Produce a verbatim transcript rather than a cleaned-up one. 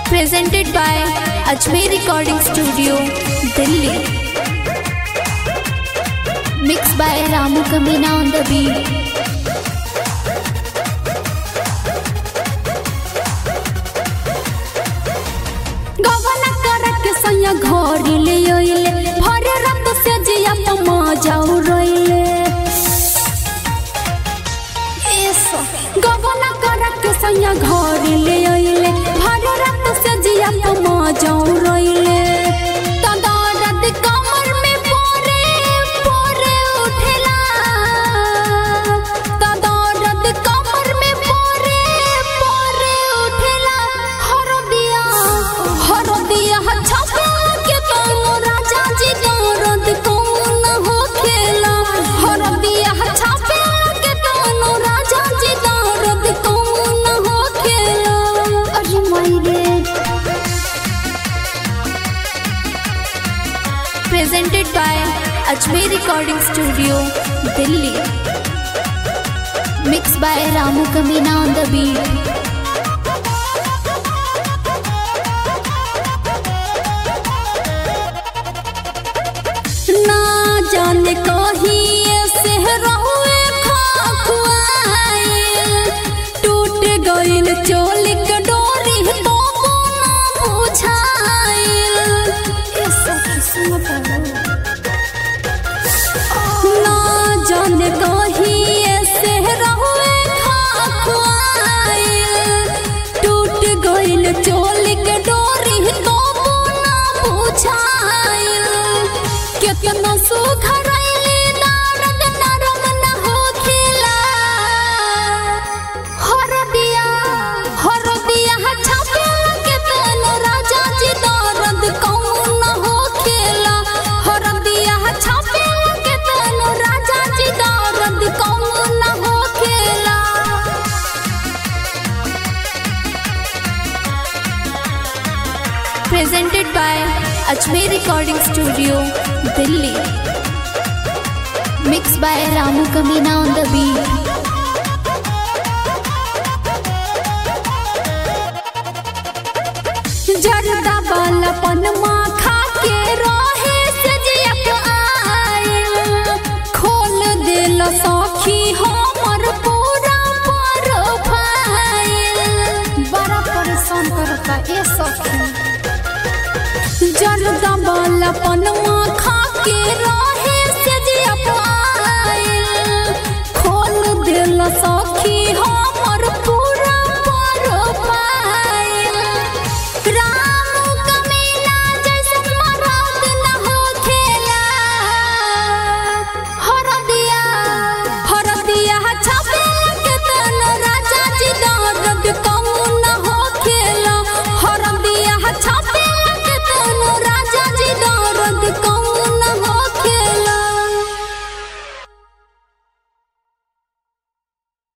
presented by Ajmer Recording Studio, Delhi. Mixed by Ramu Kamina on the beat. गवना करक सैया घर ले ओइले भरे रात से जिया पमा जाऊ रोइले एसो गवना करक सैया घर ले ओइले भरे रात से जिया पमा जाऊ रोइले तदा रात कमर में पोरे पोरे उठेला तदा रात कमर में पोरे पोरे उठेला हर दिया हर दिया छपा के पानो राजा जी दर्द कौन हो खेला हर दिया छपा के पानो राजा जी दर्द कौन हो खेला अरे मायरे presented by Ajmer Recording Studio, Delhi. Mixed by Ramu Kamina on the beat. जाने कहिए से रहुए खाखुआए टूट गइल चोली के डोरी तो ना बुझाइल ऐसा किस्मत ना जाने कहिए से रहुए खाखुआए टूट गइल चोली के डोरी तो ना बुझाइल कितना सुखर नारद नरम न हो खेला हर दिया हर दिया छपे के तन राजा जी दर्द कौन हो खेला हर दिया छपे के तन राजा जी दर्द कौन हो खेला presented by Ajmer Recording Studio, Delhi. Mixed by Ramu Kamina on the beat. जरदा वाला पनमा खा के रहे से जिया आए खोल दिल सखी हमर पूरा प्रोफाइल बड़ा परेशान करता ए सखी जरदा वाला पनमा खा के रहे से जिया खोल दिल सखी हमर